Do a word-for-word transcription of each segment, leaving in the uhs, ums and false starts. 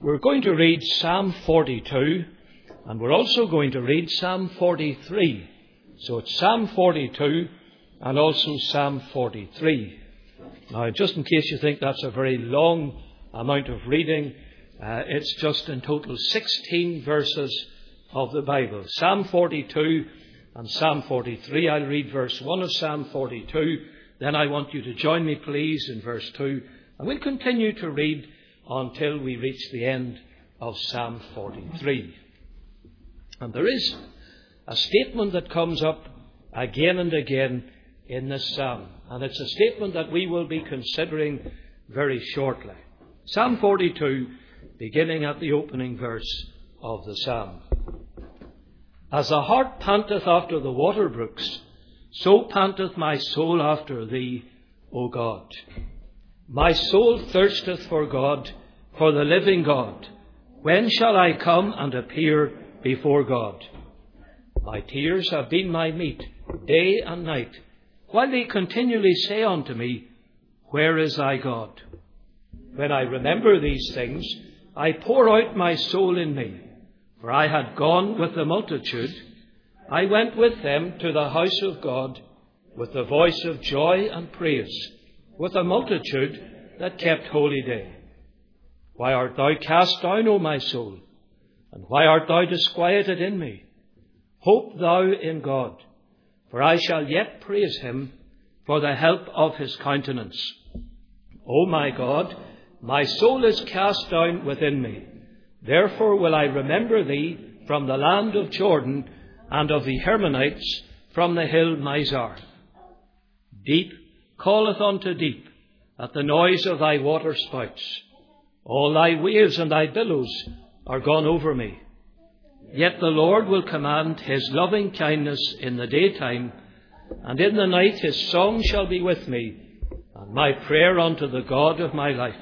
We're going to read Psalm forty-two, and we're also going to read Psalm forty-three. So it's Psalm forty-two and also Psalm forty-three. Now, just in case you think that's a very long amount of reading, uh, it's just in total sixteen verses of the Bible. Psalm forty-two and Psalm forty-three. I'll read verse one of Psalm forty-two. Then I want you to join me, please, in verse two. And we'll continue to read until we reach the end of Psalm forty-three. And there is a statement that comes up again and again in this psalm. And it's a statement that we will be considering very shortly. Psalm forty-two, beginning at the opening verse of the psalm. As the hart panteth after the water brooks, so panteth my soul after thee, O God. My soul thirsteth for God, for the living God. When shall I come and appear before God? My tears have been my meat day and night, while they continually say unto me, Where is thy God? When I remember these things, I pour out my soul in me. For I had gone with the multitude. I went with them to the house of God, with the voice of joy and praise, with a multitude that kept holy day. Why art thou cast down, O my soul? And why art thou disquieted in me? Hope thou in God, for I shall yet praise him for the help of his countenance. O my God, my soul is cast down within me. Therefore will I remember thee from the land of Jordan, and of the Hermonites from the hill Mizar. Deep calleth unto deep at the noise of thy water spouts. All thy waves and thy billows are gone over me. Yet the Lord will command his loving kindness in the daytime, and in the night his song shall be with me, and my prayer unto the God of my life.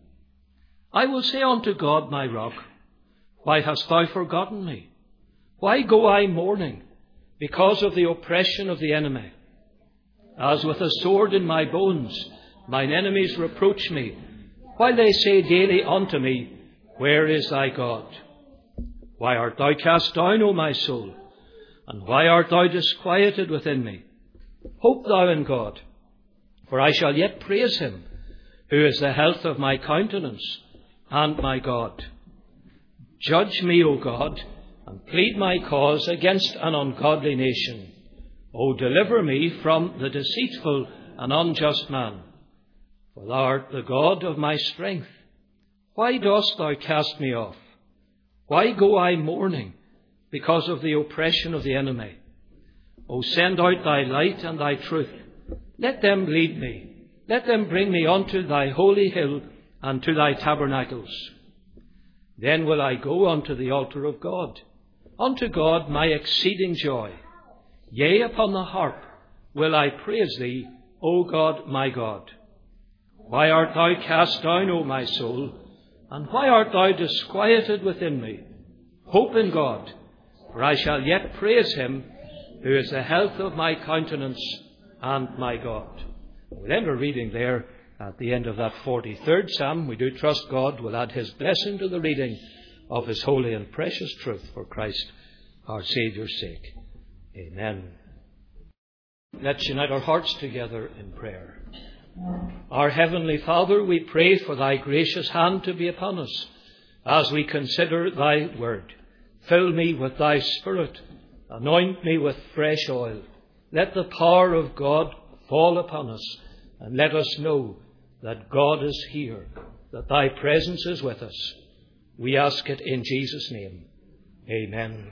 I will say unto God my rock, Why hast thou forgotten me? Why go I mourning because of the oppression of the enemy? As with a sword in my bones, mine enemies reproach me, while they say daily unto me, Where is thy God? Why art thou cast down, O my soul? And why art thou disquieted within me? Hope thou in God, for I shall yet praise him, who is the health of my countenance and my God. Judge me, O God, and plead my cause against an ungodly nation. O deliver me from the deceitful and unjust man. For thou art the God of my strength. Why dost thou cast me off? Why go I mourning because of the oppression of the enemy? O send out thy light and thy truth. Let them lead me. Let them bring me unto thy holy hill and to thy tabernacles. Then will I go unto the altar of God, unto God my exceeding joy. Yea, upon the harp will I praise thee, O God, my God. Why art thou cast down, O my soul? And why art thou disquieted within me? Hope in God, for I shall yet praise him, who is the health of my countenance and my God. We'll end our reading there at the end of that forty-third Psalm. We do trust God will add his blessing to the reading of his holy and precious truth for Christ our Saviour's sake. Amen. Let's unite our hearts together in prayer. Our Heavenly Father, we pray for thy gracious hand to be upon us as we consider thy word. Fill me with thy Spirit. Anoint me with fresh oil. Let the power of God fall upon us, and let us know that God is here, that thy presence is with us. We ask it in Jesus' name. Amen.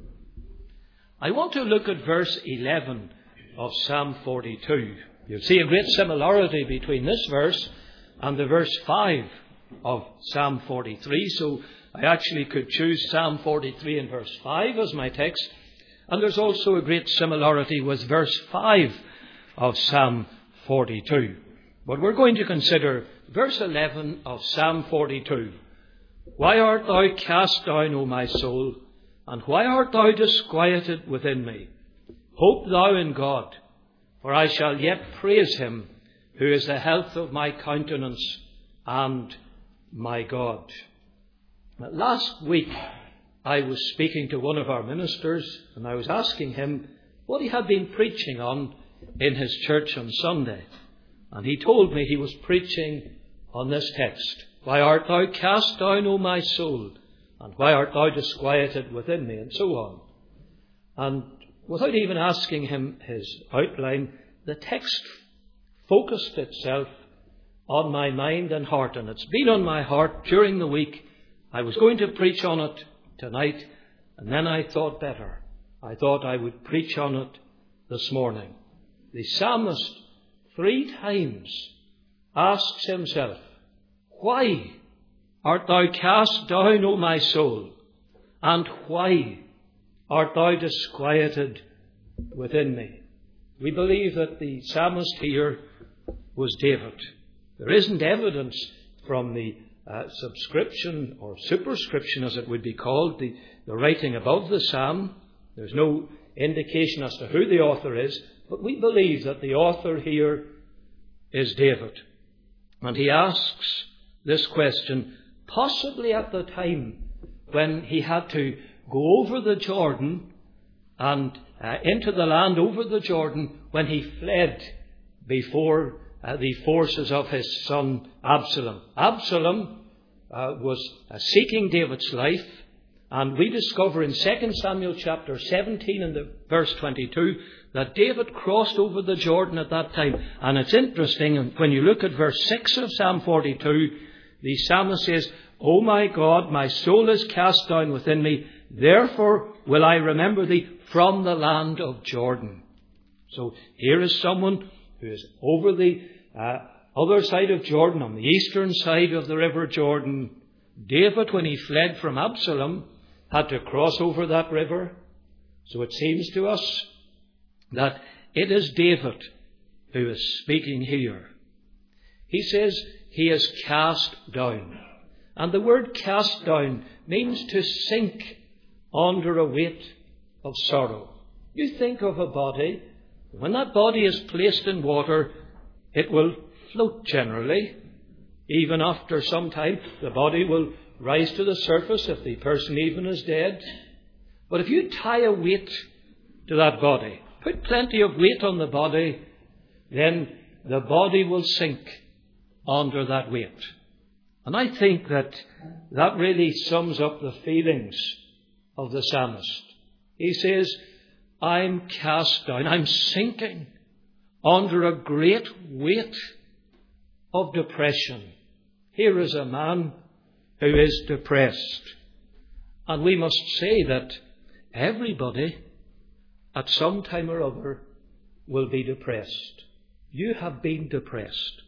I want to look at verse eleven of Psalm forty-two. You'll see a great similarity between this verse and the verse five of Psalm forty-three. So I actually could choose Psalm forty-three and verse five as my text. And there's also a great similarity with verse five of Psalm forty-two. But we're going to consider verse eleven of Psalm forty-two. Why art thou cast down, O my soul? And why art thou disquieted within me? Hope thou in God, for I shall yet praise him, who is the health of my countenance and my God. Last week, I was speaking to one of our ministers, and I was asking him what he had been preaching on in his church on Sunday. And he told me he was preaching on this text, "Why art thou cast down, O my soul? And why art thou disquieted within me?" and so on. And without even asking him his outline, the text focused itself on my mind and heart. And it's been on my heart during the week. I was going to preach on it tonight, and then I thought better. I thought I would preach on it this morning. The psalmist three times asks himself, "Why art thou cast down, O my soul? And why art thou disquieted within me?" We believe that the psalmist here was David. There isn't evidence from the uh, subscription or superscription, as it would be called, the, the writing above the psalm. There's no indication as to who the author is, but we believe that the author here is David. And he asks this question, possibly at the time when he had to go over the Jordan and uh, into the land over the Jordan, when he fled before uh, the forces of his son Absalom. Absalom uh, was uh, seeking David's life, and we discover in Second Samuel chapter seventeen and the verse twenty-two that David crossed over the Jordan at that time. And it's interesting, when you look at verse six of Psalm forty-two, the psalmist says, "O my God, my soul is cast down within me. Therefore will I remember thee from the land of Jordan." So here is someone who is over the uh, other side of Jordan, on the eastern side of the river Jordan. David, when he fled from Absalom, had to cross over that river. So it seems to us that it is David who is speaking here. He says he is cast down. And the word cast down means to sink under a weight of sorrow. You think of a body. When that body is placed in water, it will float generally. Even after some time, the body will rise to the surface if the person even is dead. But if you tie a weight to that body, put plenty of weight on the body, then the body will sink under that weight. And I think that that really sums up the feelings of the psalmist. He says, "I'm cast down, I'm sinking under a great weight of depression." Here is a man who is depressed. And we must say that everybody at some time or other will be depressed. You have been depressed.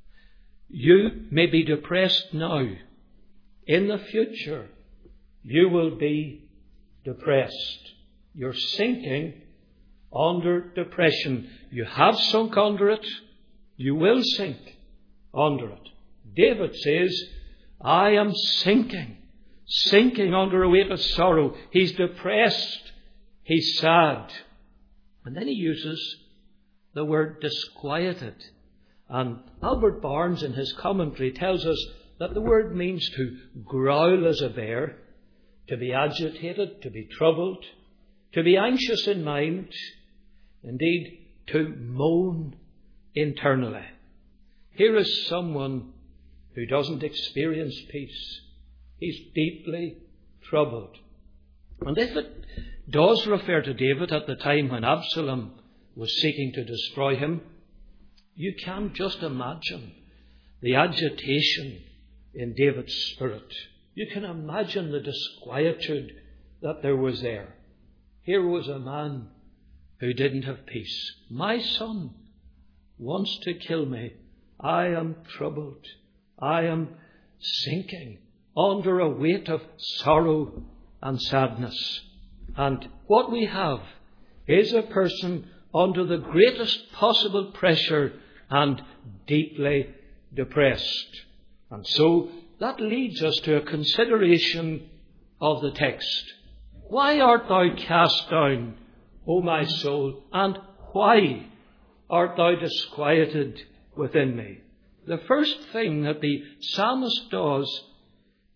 You may be depressed now. In the future, you will be depressed. You're sinking under depression. You have sunk under it. You will sink under it. David says, "I am sinking, sinking under a weight of sorrow." He's depressed. He's sad. And then he uses the word disquieted. And Albert Barnes in his commentary tells us that the word means to growl as a bear, to be agitated, to be troubled, to be anxious in mind, indeed to moan internally. Here is someone who doesn't experience peace. He's deeply troubled. And if it does refer to David at the time when Absalom was seeking to destroy him, you can just imagine the agitation in David's spirit. You can imagine the disquietude that there was there. Here was a man who didn't have peace. "My son wants to kill me. I am troubled. I am sinking under a weight of sorrow and sadness." And what we have is a person under the greatest possible pressure and deeply depressed. And so that leads us to a consideration of the text. "Why art thou cast down, O my soul, and why art thou disquieted within me?" The first thing that the psalmist does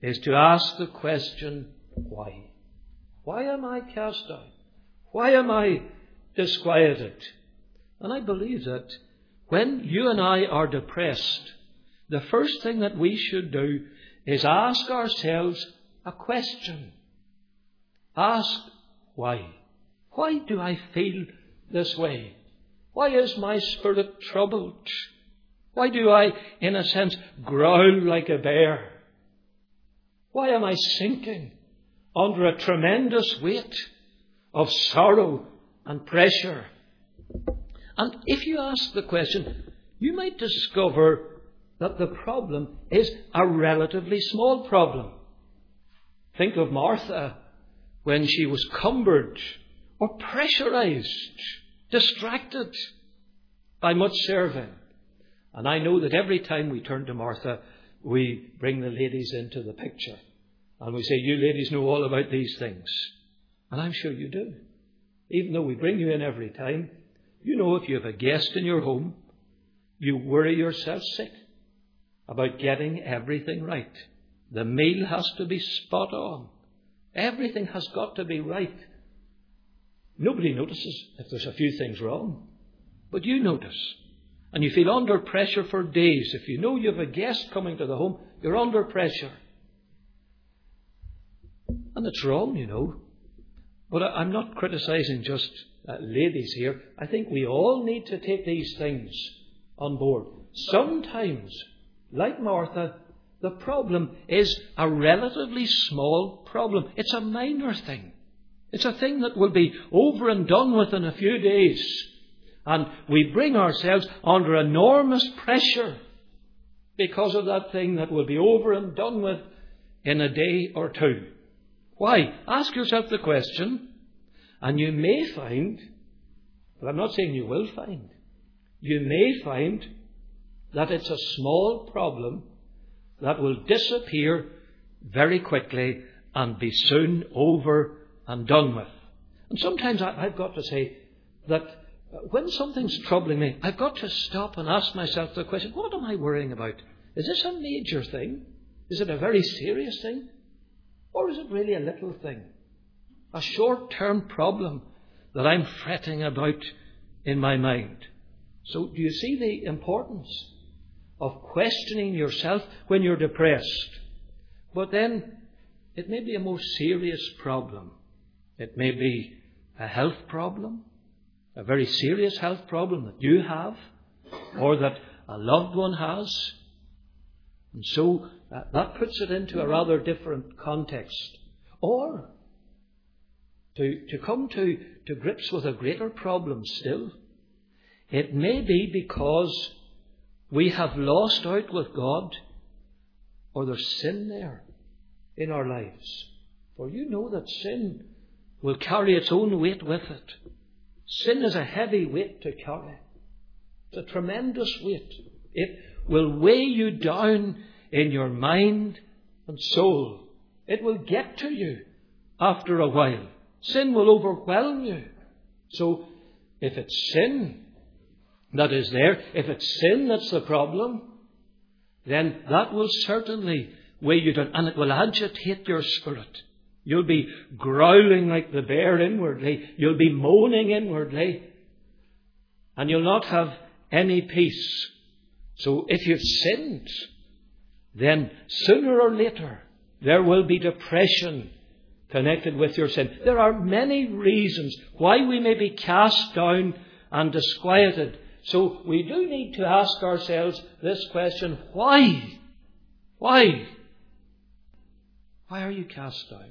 is to ask the question, why? Why am I cast down? Why am I disquieted? And I believe that when you and I are depressed, the first thing that we should do is ask ourselves a question. Ask, why? Why do I feel this way? Why is my spirit troubled? Why do I, in a sense, growl like a bear? Why am I sinking under a tremendous weight of sorrow and pressure? And if you ask the question, you might discover that the problem is a relatively small problem. Think of Martha when she was cumbered or pressurized, distracted by much serving. And I know that every time we turn to Martha, we bring the ladies into the picture. And we say, you ladies know all about these things. And I'm sure you do. Even though we bring you in every time, you know if you have a guest in your home, you worry yourself sick about getting everything right. The meal has to be spot on. Everything has got to be right. Nobody notices if there's a few things wrong. But you notice. And you feel under pressure for days. If you know you have a guest coming to the home, you're under pressure. And it's wrong, you know. But I'm not criticizing just uh, ladies here. I think we all need to take these things on board. Sometimes, like Martha, the problem is a relatively small problem. It's a minor thing. It's a thing that will be over and done with in a few days. And we bring ourselves under enormous pressure because of that thing that will be over and done with in a day or two. Why? Ask yourself the question, and you may find, but I'm not saying you will find, you may find that it's a small problem that will disappear very quickly and be soon over and done with. And sometimes I've got to say that when something's troubling me, I've got to stop and ask myself the question, what am I worrying about? Is this a major thing? Is it a very serious thing? Or is it really a little thing? A short-term problem that I'm fretting about in my mind. So do you see the importance of questioning yourself when you're depressed? But then it may be a more serious problem. It may be a health problem, a very serious health problem that you have or that a loved one has. And so uh, that puts it into a rather different context. Or to, to come to, to grips with a greater problem still, it may be because we have lost out with God or there's sin there in our lives. For you know that sin will carry its own weight with it. Sin is a heavy weight to carry. It's a tremendous weight. It will weigh you down in your mind and soul. It will get to you after a while. Sin will overwhelm you. So if it's sin that is there, if it's sin that's the problem, then that will certainly weigh you down and it will agitate your spirit. You'll be growling like the bear inwardly. You'll be moaning inwardly. And you'll not have any peace. So if you've sinned, then sooner or later there will be depression connected with your sin. There are many reasons why we may be cast down and disquieted. So we do need to ask ourselves this question, why? Why? Why are you cast down?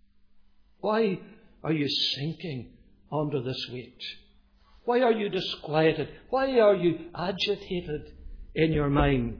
Why are you sinking under this weight? Why are you disquieted? Why are you agitated in your mind?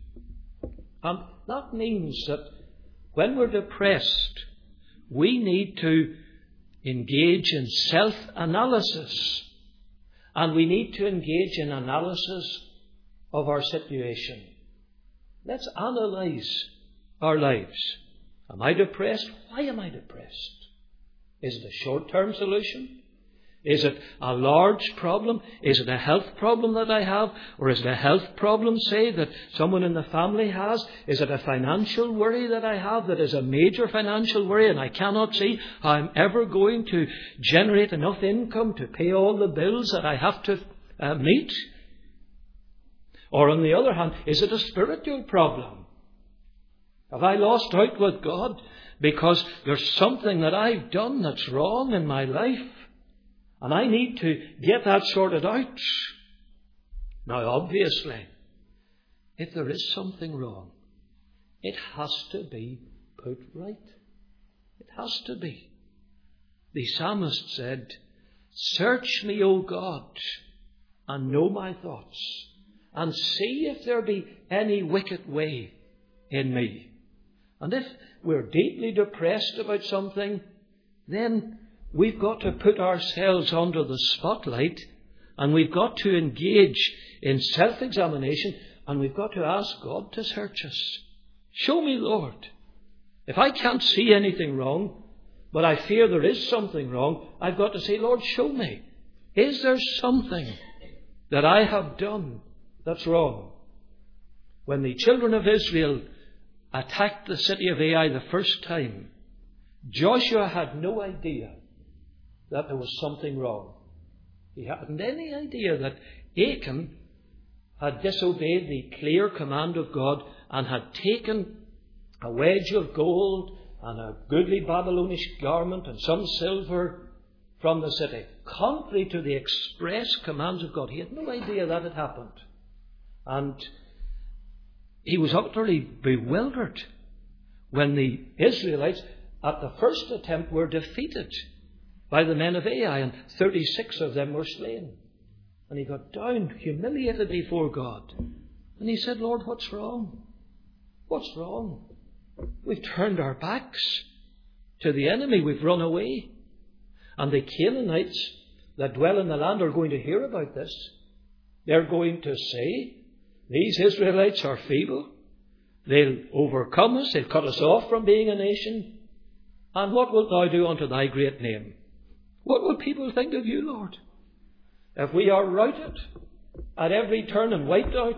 And that means that when we're depressed, we need to engage in self-analysis. And we need to engage in analysis of our situation. Let's analyze our lives. Am I depressed? Why am I depressed? Is it a short-term solution? Is it a large problem? Is it a health problem that I have? Or is it a health problem, say, that someone in the family has? Is it a financial worry that I have that is a major financial worry and I cannot see how I'm ever going to generate enough income to pay all the bills that I have to uh, meet? Or on the other hand, is it a spiritual problem? Have I lost out with God because there's something that I've done that's wrong in my life? And I need to get that sorted out. Now, obviously, if there is something wrong, it has to be put right. It has to be. The psalmist said, "Search me, O God, and know my thoughts, and see if there be any wicked way in me." And if we're deeply depressed about something, then we've got to put ourselves under the spotlight, and we've got to engage in self-examination, and we've got to ask God to search us. Show me, Lord. If I can't see anything wrong, but I fear there is something wrong, I've got to say, Lord, show me. Is there something that I have done that's wrong? When the children of Israel attacked the city of Ai the first time, Joshua had no idea that there was something wrong. He hadn't any idea that Achan had disobeyed the clear command of God and had taken a wedge of gold and a goodly Babylonish garment and some silver from the city, contrary to the express commands of God. He had no idea that had happened. And he was utterly bewildered when the Israelites, at the first attempt, were defeated by the men of Ai, and thirty-six of them were slain. And he got down, humiliated before God. And he said, Lord, what's wrong? What's wrong? We've turned our backs to the enemy. We've run away. And the Canaanites that dwell in the land are going to hear about this. They're going to say, these Israelites are feeble. They'll overcome us. They'll cut us off from being a nation. And what wilt thou do unto thy great name? What will people think of you, Lord, if we are routed at every turn and wiped out?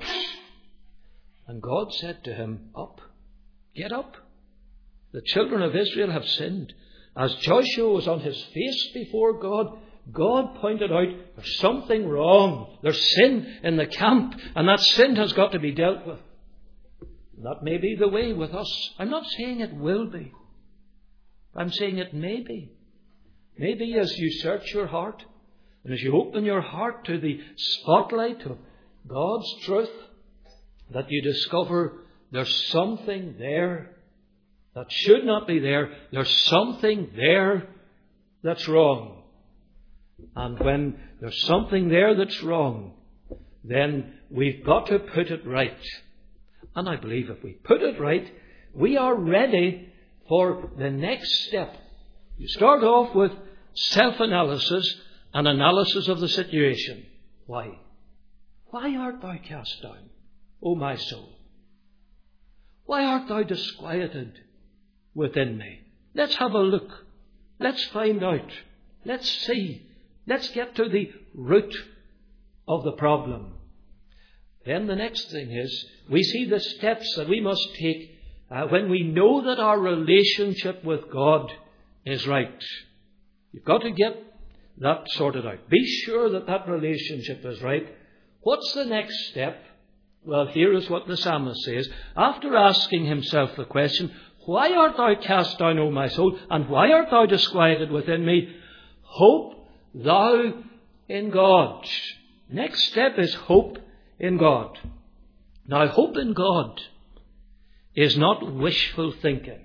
And God said to him, up, get up. The children of Israel have sinned. As Joshua was on his face before God, God pointed out there's something wrong. There's sin in the camp, and that sin has got to be dealt with. And that may be the way with us. I'm not saying it will be. I'm saying it may be. Maybe as you search your heart, and as you open your heart to the spotlight of God's truth, that you discover there's something there that should not be there. There's something there that's wrong. And when there's something there that's wrong, then we've got to put it right. And I believe if we put it right, we are ready for the next step. You start off with self-analysis and analysis of the situation. Why? Why art thou cast down, O my soul? Why art thou disquieted within me? Let's have a look. Let's find out. Let's see. Let's get to the root of the problem. Then the next thing is, we see the steps that we must take uh, when we know that our relationship with God is right. You've got to get that sorted out. Be sure that that relationship is right. What's the next step? Well, here is what the psalmist says. After asking himself the question, why art thou cast down, O my soul, and why art thou disquieted within me? Hope thou in God. Next step is hope in God. Now, hope in God is not wishful thinking.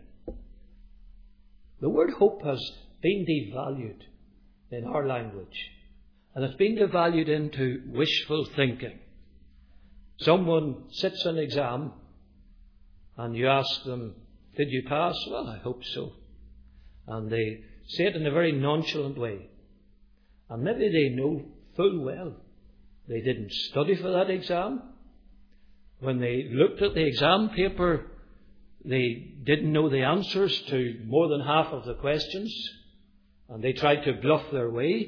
The word hope has been devalued in our language, and it's been devalued into wishful thinking. Someone sits an exam and you ask them, did you pass? Well, I hope so. And they say it in a very nonchalant way. And maybe they know full well they didn't study for that exam. When they looked at the exam paper, they didn't know the answers to more than half of the questions. And they tried to bluff their way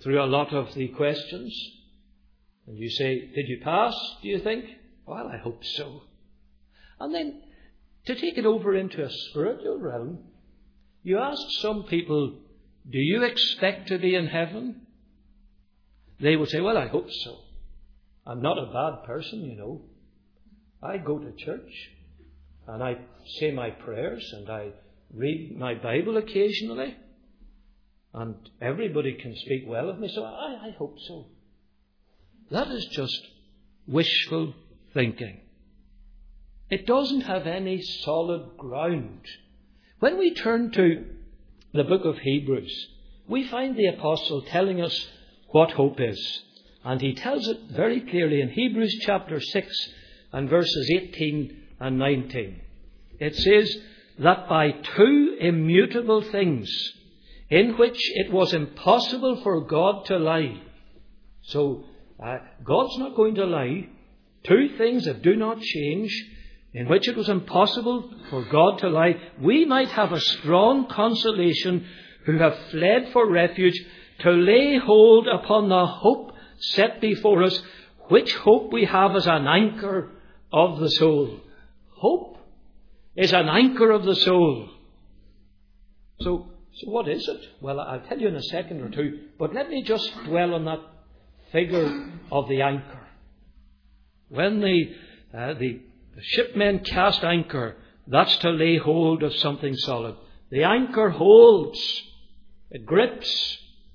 through a lot of the questions. And you say, did you pass, do you think? Well, I hope so. And then, to take it over into a spiritual realm, you ask some people, do you expect to be in heaven? They will say, well, I hope so. I'm not a bad person, you know. I go to church, and I say my prayers, and I read my Bible occasionally, and everybody can speak well of me, so I, I hope so. That is just wishful thinking. It doesn't have any solid ground. When we turn to the book of Hebrews, we find the apostle telling us what hope is. And he tells it very clearly in Hebrews chapter six and verses eighteen and nineteen. It says that by two immutable things, in which it was impossible for God to lie. So, uh, God's not going to lie. Two things that do not change, in which it was impossible for God to lie, we might have a strong consolation who have fled for refuge, to lay hold upon the hope set before us, which hope we have as an anchor of the soul. Hope is an anchor of the soul. So, so what is it? Well, I'll tell you in a second or two, but let me just dwell on that figure of the anchor. When the, uh, the The shipmen cast anchor, that's to lay hold of something solid. The anchor holds. It grips.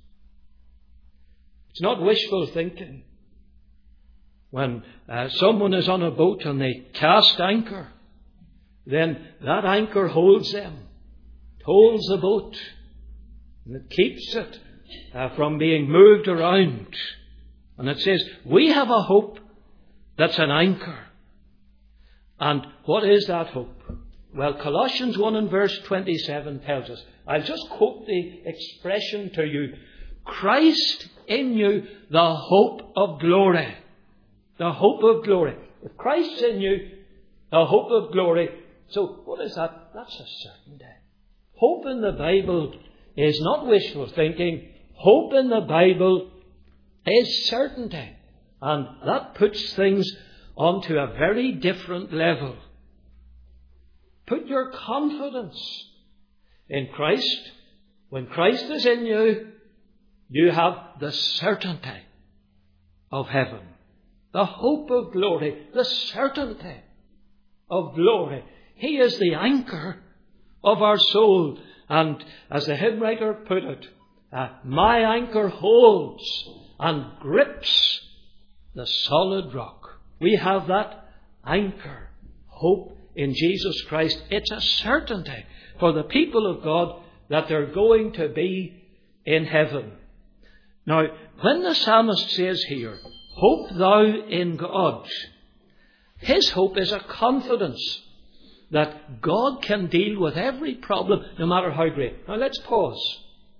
It's not wishful thinking. When uh, someone is on a boat and they cast anchor, then that anchor holds them. It holds the boat. And it keeps it uh, from being moved around. And it says, we have a hope that's an anchor. And what is that hope? Well, Colossians one and verse twenty-seven tells us. I'll just quote the expression to you. Christ in you, the hope of glory. The hope of glory. If Christ's in you, the hope of glory. So what is that? That's a certainty. Hope in the Bible is not wishful thinking. Hope in the Bible is certainty. And that puts things onto a very different level. Put your confidence in Christ. When Christ is in you, you have the certainty of heaven, the hope of glory, the certainty of glory. He is the anchor of our soul. And as the hymn writer put it, uh, my anchor holds and grips the solid rock. We have that anchor, hope in Jesus Christ. It's a certainty for the people of God that they're going to be in heaven. Now, when the psalmist says here, hope thou in God, his hope is a confidence that God can deal with every problem, no matter how great. Now, let's pause.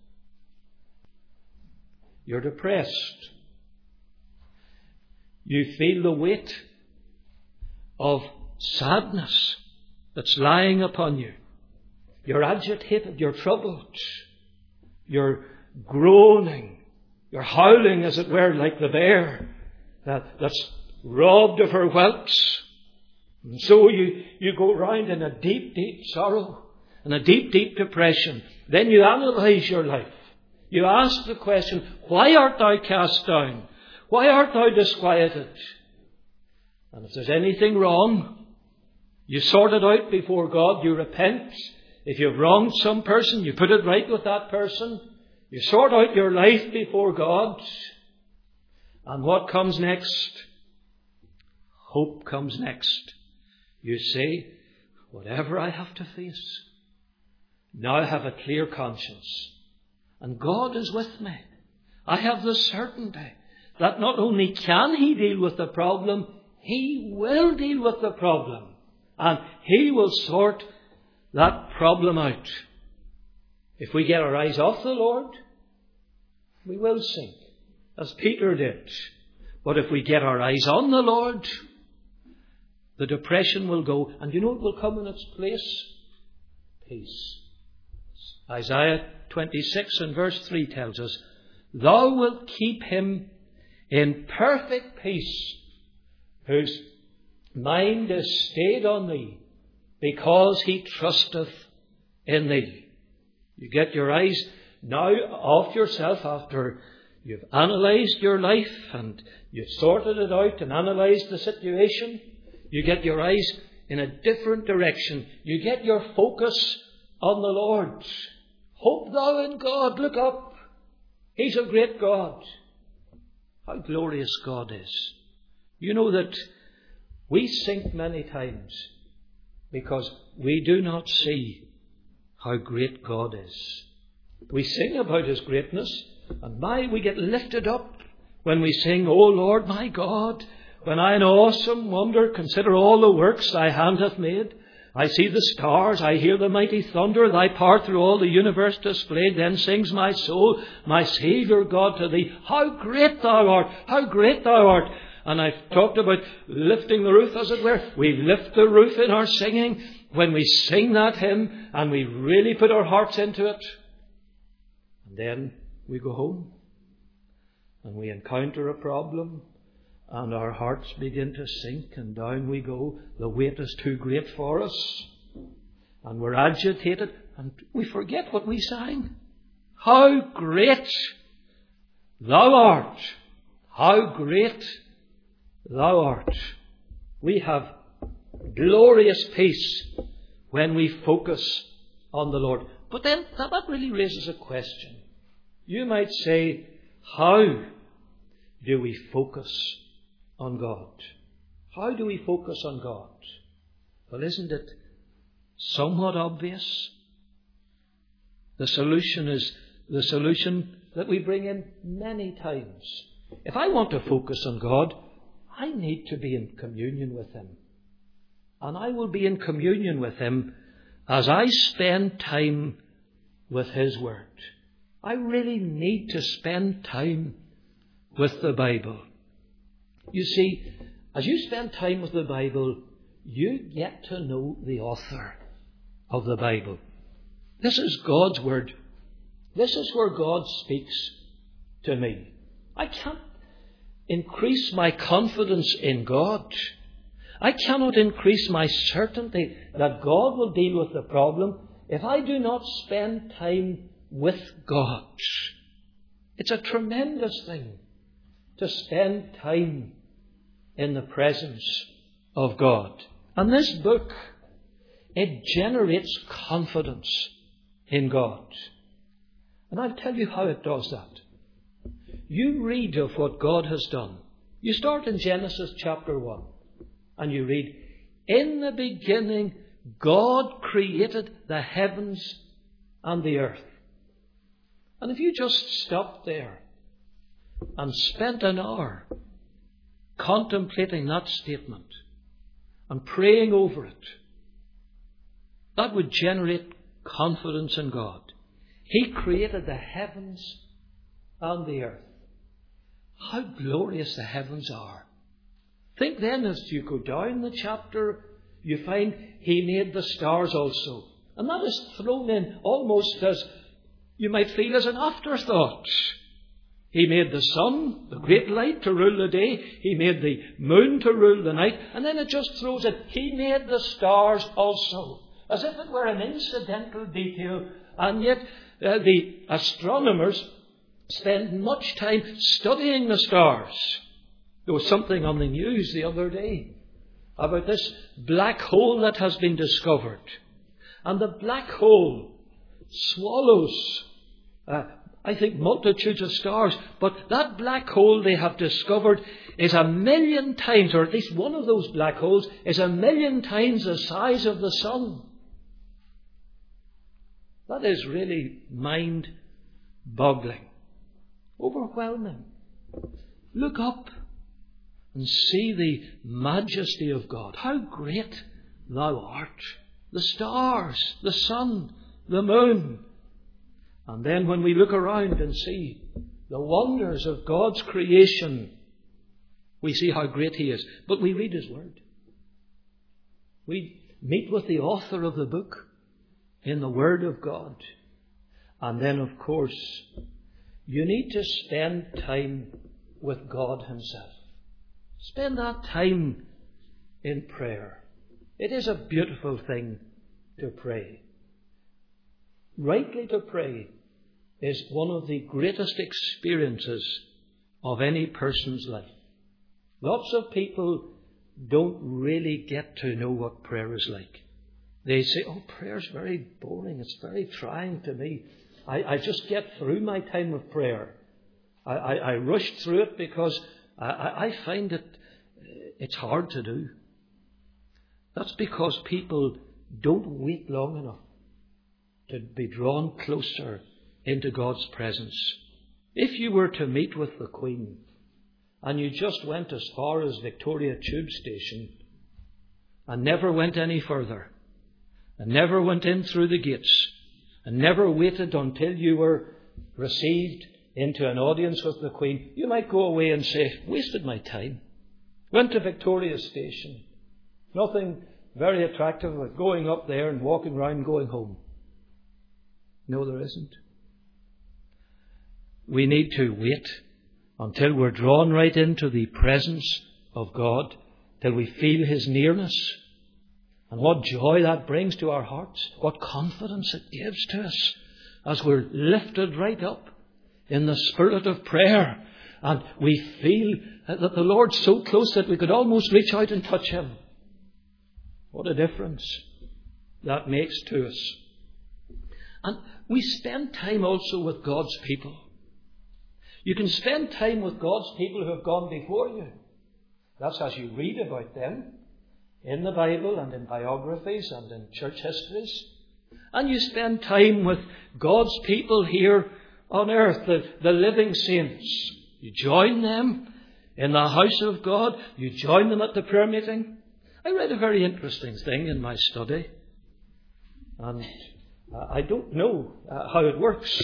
You're depressed. You feel the weight of sadness that's lying upon you. You're agitated, you're troubled, you're groaning, you're howling, as it were, like the bear that, that's robbed of her whelps. And so you, you go round in a deep, deep sorrow and a deep, deep depression. Then you analyse your life. You ask the question, why art thou cast down? Why art thou disquieted? And if there's anything wrong, you sort it out before God. You repent. If you've wronged some person, you put it right with that person. You sort out your life before God. And what comes next? Hope comes next. You say, whatever I have to face, now I have a clear conscience. And God is with me. I have the certainty that not only can He deal with the problem, He will deal with the problem. And He will sort that problem out. If we get our eyes off the Lord, we will sink, as Peter did. But if we get our eyes on the Lord, the depression will go. And you know what will come in its place? Peace. Isaiah twenty-six and verse three tells us, Thou wilt keep him in perfect peace, whose mind is stayed on thee, because he trusteth in thee. You get your eyes now off yourself after you've analysed your life and you've sorted it out and analysed the situation. You get your eyes in a different direction. You get your focus on the Lord. Hope thou in God. Look up. He's a great God. How glorious God is. You know that we sink many times because we do not see how great God is. We sing about His greatness, and my, we get lifted up when we sing, O Lord my God, when I in awesome wonder consider all the works thy hand hath made. I see the stars, I hear the mighty thunder, thy power through all the universe displayed. Then sings my soul, my Saviour God, to thee, how great thou art, how great thou art. And I've talked about lifting the roof, as it were. We lift the roof in our singing when we sing that hymn and we really put our hearts into it. And then we go home and we encounter a problem and our hearts begin to sink and down we go. The weight is too great for us and we're agitated and we forget what we sang. How great thou art! How great thou art! We have glorious peace when we focus on the Lord. But then that really raises a question. You might say, how do we focus on God? How do we focus on God? Well, isn't it somewhat obvious? The solution is the solution that we bring in many times. If I want to focus on God, I need to be in communion with Him. And I will be in communion with Him as I spend time with His Word. I really need to spend time with the Bible. You see, as you spend time with the Bible, you get to know the author of the Bible. This is God's Word. This is where God speaks to me. I can't increase my confidence in God. I cannot increase my certainty that God will deal with the problem if I do not spend time with God. It's a tremendous thing to spend time in the presence of God. And this book, it generates confidence in God. And I'll tell you how it does that. You read of what God has done. You start in Genesis chapter one and you read, in the beginning God created the heavens and the earth. And if you just stopped there and spent an hour contemplating that statement and praying over it, that would generate confidence in God. He created the heavens and the earth. How glorious the heavens are. Think then, as you go down the chapter, you find He made the stars also. And that is thrown in almost as, you might feel, as an afterthought. He made the sun, the great light, to rule the day. He made the moon to rule the night. And then it just throws it, He made the stars also. As if it were an incidental detail. And yet uh, the astronomers spend much time studying the stars. There was something on the news the other day about this black hole that has been discovered. And the black hole swallows, uh, I think, multitudes of stars. But that black hole they have discovered is a million times, or at least one of those black holes, is a million times the size of the sun. That is really mind-boggling. Overwhelming. Look up and see the majesty of God. How great thou art. The stars, the sun, the moon. And then when we look around and see the wonders of God's creation, we see how great He is. But we read His Word. We meet with the author of the book in the Word of God. And then, of course, you need to spend time with God himself. Spend that time in prayer. It is a beautiful thing to pray. Rightly to pray is one of the greatest experiences of any person's life. Lots of people don't really get to know what prayer is like. They say, oh, prayer's very boring. It's very trying to me. I, I just get through my time of prayer. I, I, I rush through it because I, I find it it's hard to do. That's because people don't wait long enough to be drawn closer into God's presence. If you were to meet with the Queen and you just went as far as Victoria Tube Station and never went any further, and never went in through the gates, and never waited until you were received into an audience with the Queen, you might go away and say, wasted my time. Went to Victoria Station. Nothing very attractive about going up there and walking around and going home. No, there isn't. We need to wait until we're drawn right into the presence of God, till we feel his nearness. And what joy that brings to our hearts, what confidence it gives to us as we're lifted right up in the spirit of prayer. And we feel that the Lord's so close that we could almost reach out and touch him. What a difference that makes to us. And we spend time also with God's people. You can spend time with God's people who have gone before you. That's as you read about them in the Bible and in biographies and in church histories. And you spend time with God's people here on earth, the, the living saints. You join them in the house of God. You join them at the prayer meeting. I read a very interesting thing in my study. And I don't know how it works.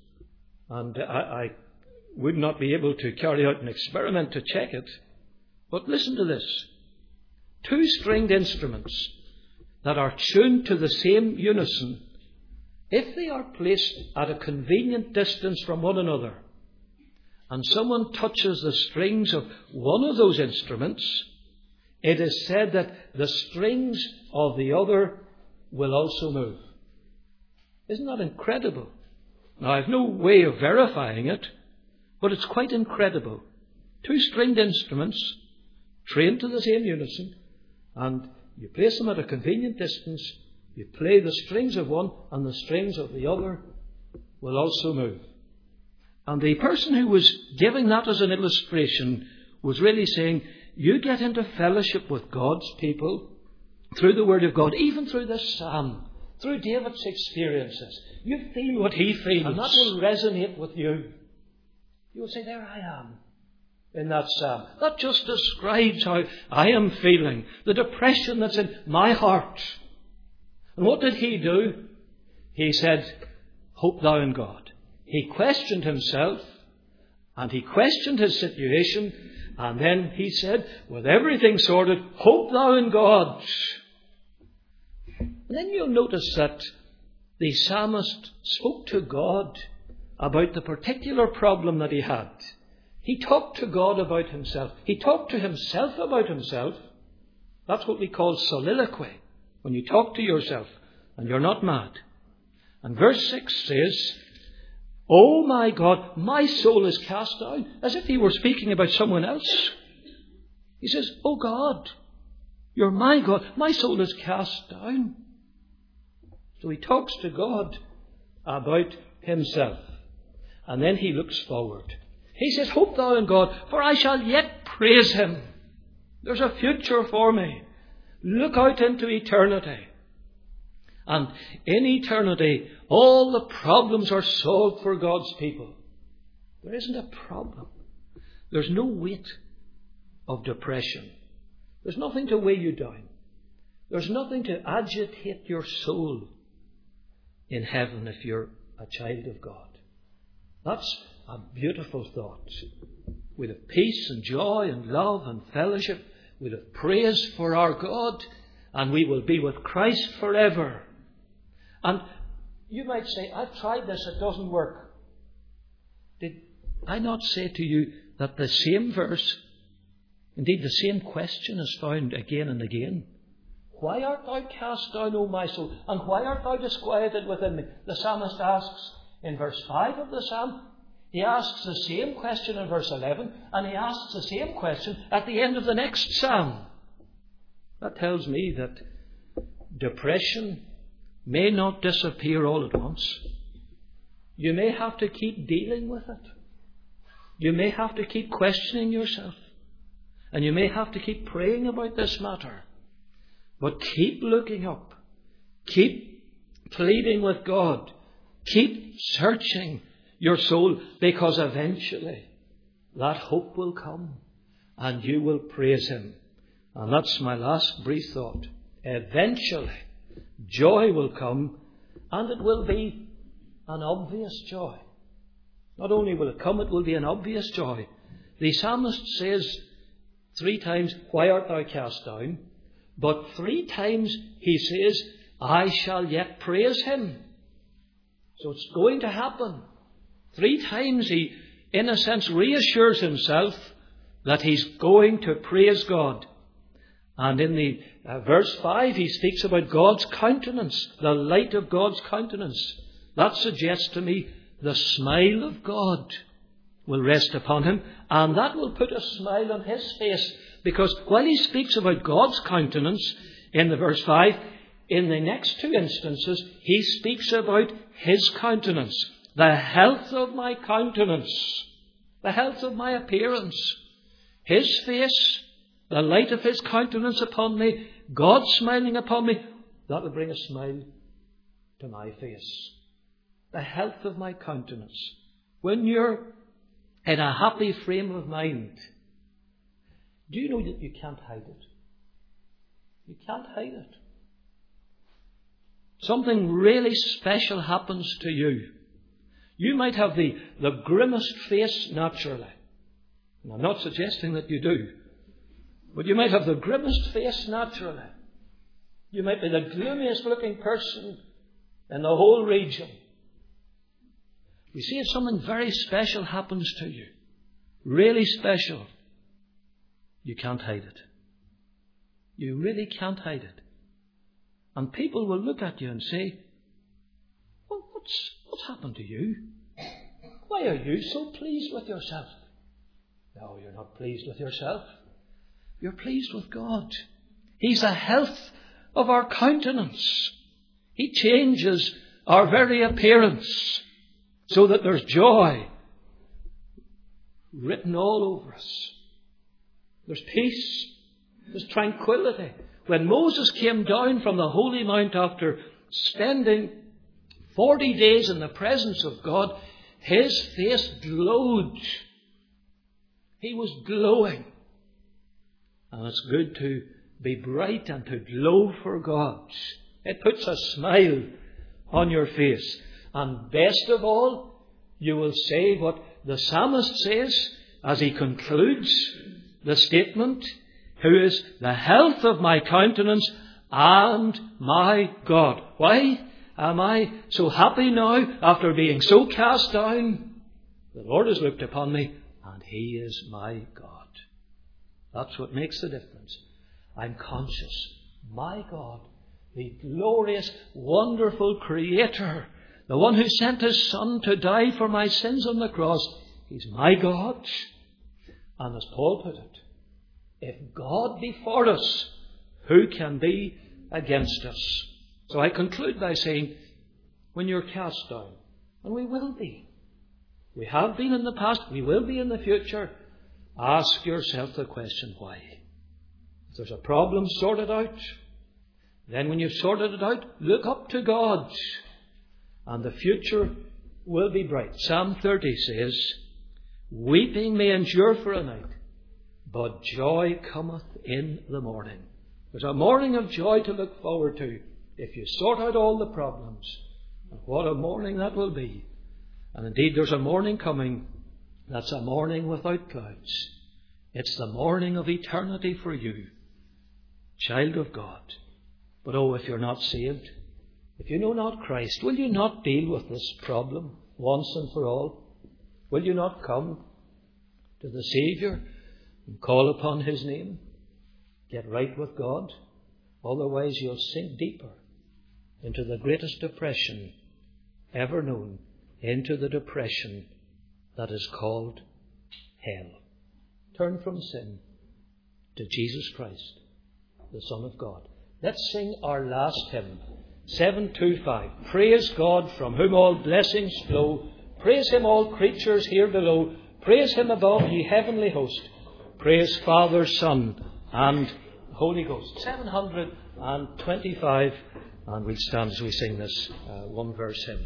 And I, I would not be able to carry out an experiment to check it. But listen to this. Two stringed instruments that are tuned to the same unison, if they are placed at a convenient distance from one another, and someone touches the strings of one of those instruments, it is said that the strings of the other will also move. Isn't that incredible? Now, I have no way of verifying it, but it's quite incredible. Two stringed instruments trained to the same unison, and you place them at a convenient distance, you play the strings of one, and the strings of the other will also move. And the person who was giving that as an illustration was really saying, you get into fellowship with God's people through the Word of God, even through this psalm, through David's experiences. You feel what he feels, and that will resonate with you. You will say, there I am in that psalm. That just describes how I am feeling, the depression that's in my heart. And what did he do? He said, hope thou in God. He questioned himself, and he questioned his situation, and then he said, with everything sorted, hope thou in God. And then you'll notice that the psalmist spoke to God about the particular problem that he had. He talked to God about himself. He talked to himself about himself. That's what we call soliloquy, when you talk to yourself and you're not mad. And verse six says, oh my God, my soul is cast down, as if he were speaking about someone else. He says, oh God, you're my God, my soul is cast down. So he talks to God about himself. And then he looks forward. He says, hope thou in God, for I shall yet praise him. There's a future for me. Look out into eternity. And in eternity, all the problems are solved for God's people. There isn't a problem. There's no weight of depression. There's nothing to weigh you down. There's nothing to agitate your soul in heaven if you're a child of God. That's a beautiful thought. We'll have peace and joy and love and fellowship. We'll have praise for our God, and we will be with Christ forever. And you might say, I've tried this, it doesn't work. Did I not say to you that the same verse, indeed the same question, is found again and again? Why art thou cast down, O my soul? And why art thou disquieted within me? The psalmist asks in verse five of the psalm. He asks the same question in verse eleven, and he asks the same question at the end of the next psalm. That tells me that depression may not disappear all at once. You may have to keep dealing with it. You may have to keep questioning yourself. And you may have to keep praying about this matter. But keep looking up. Keep pleading with God. Keep searching your soul, because eventually that hope will come and you will praise Him. And that's my last brief thought. Eventually joy will come, and it will be an obvious joy. Not only will it come, it will be an obvious joy. The psalmist says three times, why art thou cast down? But three times he says, I shall yet praise Him. So it's going to happen. Three times he, in a sense, reassures himself that he's going to praise God. And in the uh, verse five, he speaks about God's countenance, the light of God's countenance. That suggests to me the smile of God will rest upon him, and that will put a smile on his face, because while he speaks about God's countenance in the verse five, in the next two instances, he speaks about His countenance, the health of my countenance, the health of my appearance, His face, the light of His countenance upon me, God smiling upon me. That will bring a smile to my face. The health of my countenance. When you're in a happy frame of mind, do you know that you can't hide it? You can't hide it. Something really special happens to you. You might have the, the grimmest face naturally. And I'm not suggesting that you do. But you might have the grimmest face naturally. You might be the gloomiest looking person in the whole region. You see, if something very special happens to you, really special, you can't hide it. You really can't hide it. And people will look at you and say, well, what's, what's happened to you? Why are you so pleased with yourself? No, you're not pleased with yourself. You're pleased with God. He's the health of our countenance. He changes our very appearance so that there's joy written all over us. There's peace. There's tranquility. When Moses came down from the Holy Mount after spending forty days in the presence of God, his face glowed. He was glowing. And it's good to be bright and to glow for God. It puts a smile on your face. And best of all, you will say what the psalmist says as he concludes the statement, who is the health of my countenance and my God. Why am I so happy now after being so cast down? The Lord has looked upon me and He is my God. That's what makes the difference. I'm conscious, my God, the glorious, wonderful Creator, the one who sent His Son to die for my sins on the cross, He's my God. And as Paul put it, if God be for us, who can be against us? So I conclude by saying, when you're cast down, and we will be, we have been in the past, we will be in the future, ask yourself the question, why? If there's a problem, sort it out. Then when you've sorted it out, look up to God, and the future will be bright. Psalm thirty says, weeping may endure for a night, but joy cometh in the morning. There's a morning of joy to look forward to if you sort out all the problems. And what a morning that will be. And indeed there's a morning coming that's a morning without clouds. It's the morning of eternity for you, child of God. But oh, if you're not saved, if you know not Christ, will you not deal with this problem once and for all? Will you not come to the Saviour and call upon his name? Get right with God. Otherwise you'll sink deeper into the greatest depression ever known, into the depression that is called hell. Turn from sin to Jesus Christ, the Son of God. Let's sing our last hymn, seven two five. Praise God, from whom all blessings flow. Praise him, all creatures here below. Praise him above, ye heavenly host. Praise Father, Son, and Holy Ghost. seven twenty-five, and we'll stand as we sing this uh, one verse hymn.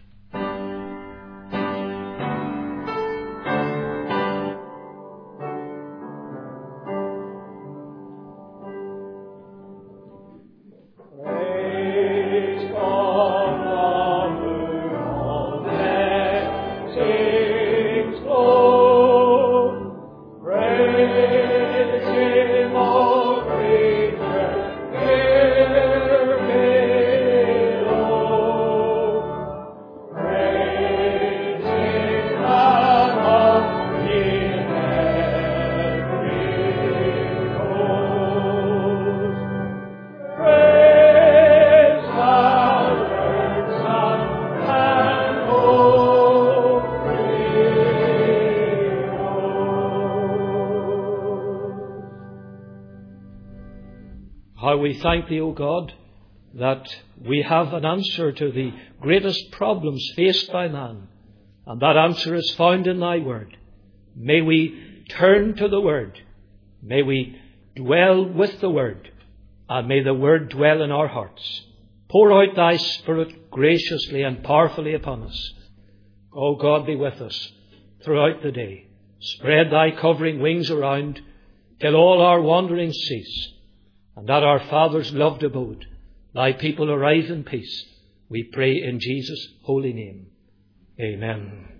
We thank thee, O God, that we have an answer to the greatest problems faced by man, and that answer is found in thy word. May we turn to the word, may we dwell with the word, and may the word dwell in our hearts. Pour out thy Spirit graciously and powerfully upon us. O God, be with us throughout the day. Spread thy covering wings around till all our wanderings cease, and at our Father's loved abode, thy people arrive in peace. We pray in Jesus' holy name. Amen.